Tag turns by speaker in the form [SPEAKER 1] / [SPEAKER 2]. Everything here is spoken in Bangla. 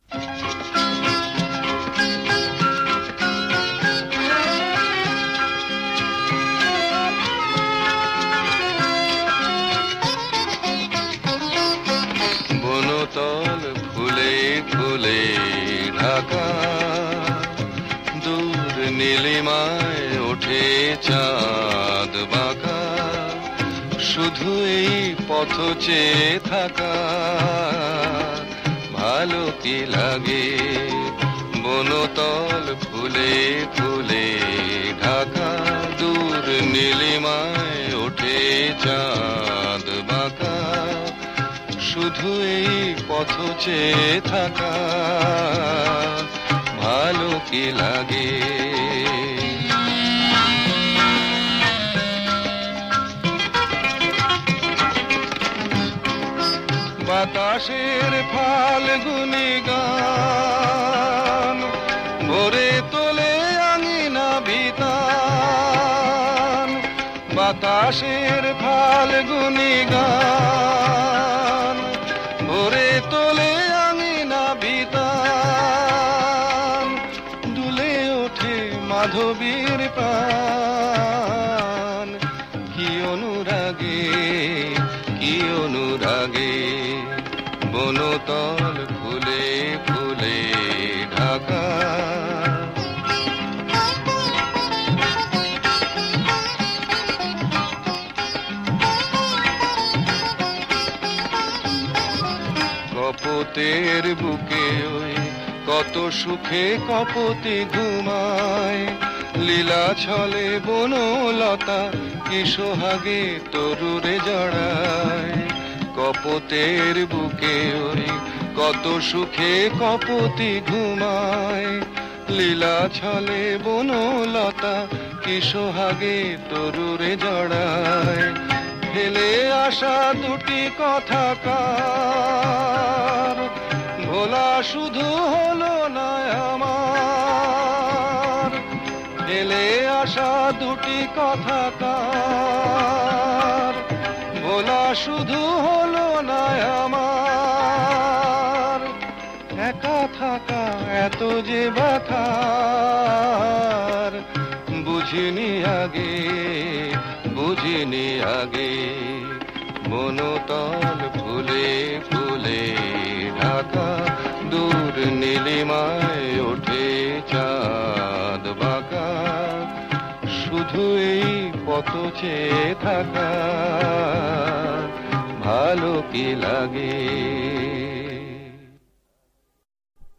[SPEAKER 1] বনতল ফুলে ফুলে ঢাকা, দূর নীলিমায় ওঠে চাঁদ বাঁকা, শুধু এই পথ চেয়ে থাকা ভালো কি লাগে। বনতল ফুলে ফুলে ঢাকা, দূর নীলিমায় ওঠে চাঁদ বাঁকা, শুধু এই পথ চেয়ে থাকা ভালো কি লাগে। বাতাসের ফাল্গুনি গান ভরে তোলে আঙিনা ভিতান, বাতাসের ফাল্গুনি গান ভরে তোলে আঙিনা ভিতান, দুলে ওঠে মাধবীর প্রাণ, কি অনুরাগে কি অনুরাগে। বনতল ফুলে ফুলে ঢাকা, কপোতের বুকে ওই কত সুখে কপোতে ঘুমায়, লীলা ছলে বনলতা কি সোহাগে তরুরে জড়ায়। কপোতের বুকে ওই কত সুখে কপোতি ঘুমায়, লীলা ছলে বনলতা কি সোহাগে তরুরে জড়ায়। ফেলে আসা দুটি কথা কার ভোলা শুধু হলো না আমার, ফেলে আসা দুটি কথা কার ভোলা শুধু হলো না আমার। একা থাকা এত যে ব্যথার বুঝিনি আগে বুঝিনি আগে। বনতল ফুলে ফুলে ঢাকা, দূর নীলিমায় ওঠে চাঁদ বাঁকা, শুধু এই পথ চেয়ে থাকা ভালো কি লাগে।